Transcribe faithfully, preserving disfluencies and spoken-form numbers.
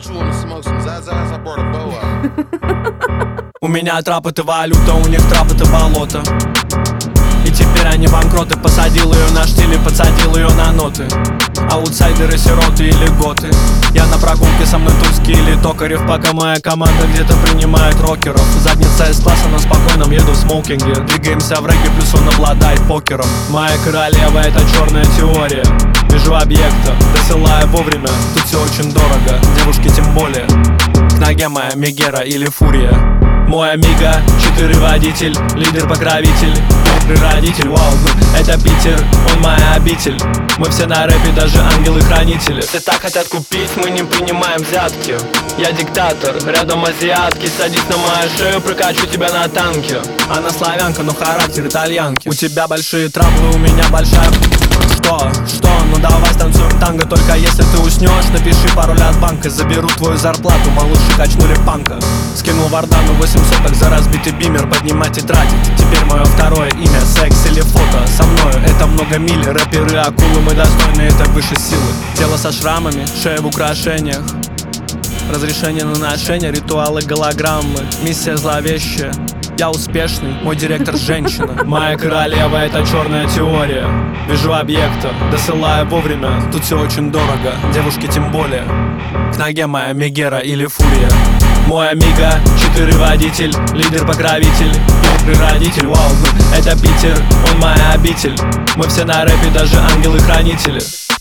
У меня трап это валюта, у них трап это болото. И теперь они банкроты. Посадил ее на штиль и подсадил ее на ноты. Аутсайдеры, сироты или готы. Я на прогулке, со мной Тульский или Токарев. Пока моя команда где-то принимает рокеров. Задница из класса, на спокойном еду в смокинге. Двигаемся в регги, плюс он обладает покером. Моя королева это черная теория. Вижу объекта, досылаю вовремя. Тут все очень дорого, девушки тем более. К ноге моя Мегера или Фурия. Мой Амиго, четыре водитель, лидер-покровитель, прародитель, вау, это Питер, он моя обитель. Мы все на рэпе, даже ангелы-хранители. Все так хотят купить, мы не принимаем взятки. Я диктатор, рядом азиатки. Садись на мою шею, прокачу тебя на танке. Она славянка, но характер итальянки. У тебя большие траблы, у меня большая... Что? Что? Ну давай станцуем танго. Только если ты уснешь, напиши пароль от банка. Заберу твою зарплату, малыши качнули панка. Скинул Вардану восемь соток за разбитый бимер. Поднимать и тратить, теперь мое второе имя. Секс или фото со мною, это много миль. Рэперы, акулы, мы достойны, это выше силы. Тело со шрамами, шея в украшениях. Разрешение на ношение, ритуалы, голограммы. Миссия зловещая. Я успешный, мой директор женщина. Моя королева это черная теория. Вижу объекта, досылаю вовремя. Тут все очень дорого, девушки тем более. К ноге моя Мегера или Фурия. Мой Амиго, четыре водитель, лидер-покровитель, прародитель, вау, это Питер, он моя обитель. Мы все на рэпе, даже ангелы-хранители.